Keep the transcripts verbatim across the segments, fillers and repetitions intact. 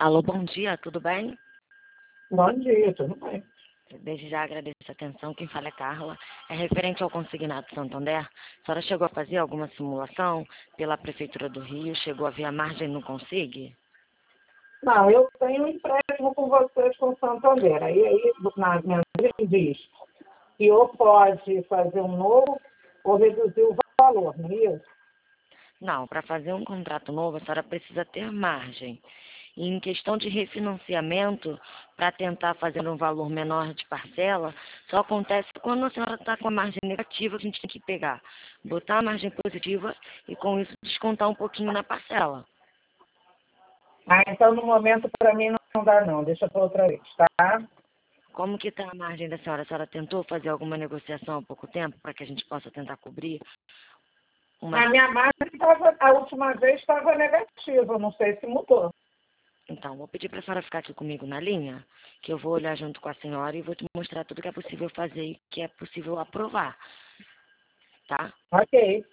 Alô, bom dia, tudo bem? Bom dia, tudo bem? Desde já agradeço a atenção. Quem fala é Carla. É referente ao Consignado Santander. A senhora chegou a fazer alguma simulação pela Prefeitura do Rio? Chegou a ver a margem no Consig? Não, eu tenho um empréstimo com vocês com o Santander. Aí, aí na minha lista diz que ou pode fazer um novo ou reduzir o valor, não é isso? Não, para fazer um contrato novo, a senhora precisa ter margem. E em questão de refinanciamento, para tentar fazer um valor menor de parcela, só acontece quando a senhora está com a margem negativa, que a gente tem que pegar, botar a margem positiva e com isso descontar um pouquinho na parcela. Ah, então no momento para mim não dá não, deixa para outra vez, tá? Como que está a margem da senhora? A senhora tentou fazer alguma negociação há pouco tempo para que a gente possa tentar cobrir uma... A minha margem tava, a última vez estava negativa, não sei se mudou. Então, vou pedir para a senhora ficar aqui comigo na linha, que eu vou olhar junto com a senhora e vou te mostrar tudo que é possível fazer e que é possível aprovar, tá? Ok.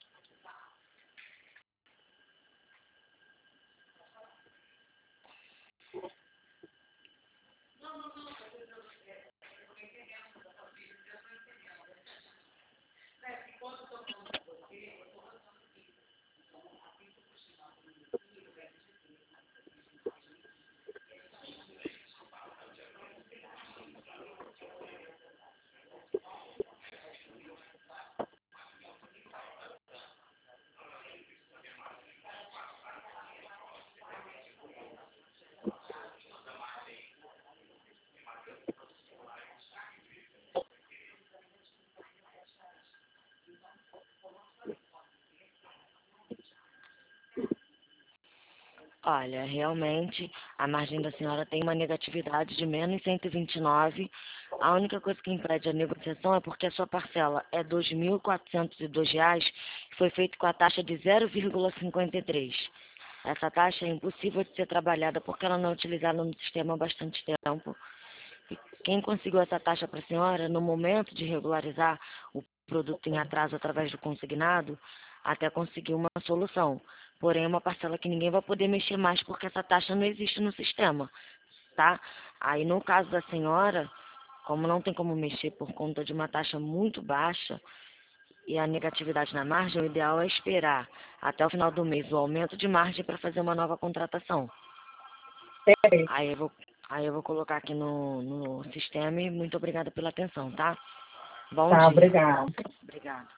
Olha, realmente a margem da senhora tem uma negatividade de menos cento e vinte e nove. A única coisa que impede a negociação é porque a sua parcela é dois mil quatrocentos e dois reais, que foi feito com a taxa de zero vírgula cinquenta e três. Essa taxa é impossível de ser trabalhada porque ela não é utilizada no sistema há bastante tempo. E quem conseguiu essa taxa para a senhora, no momento de regularizar o produto em atraso através do consignado, até conseguiu uma solução. Porém, é uma parcela que ninguém vai poder mexer mais porque essa taxa não existe no sistema, tá? Aí, no caso da senhora, como não tem como mexer por conta de uma taxa muito baixa e a negatividade na margem, o ideal é esperar até o final do mês o aumento de margem para fazer uma nova contratação. Peraí. Aí eu vou, aí eu vou colocar aqui no, no sistema e muito obrigada pela atenção, tá? Bom Tá, dia. obrigada. Obrigada.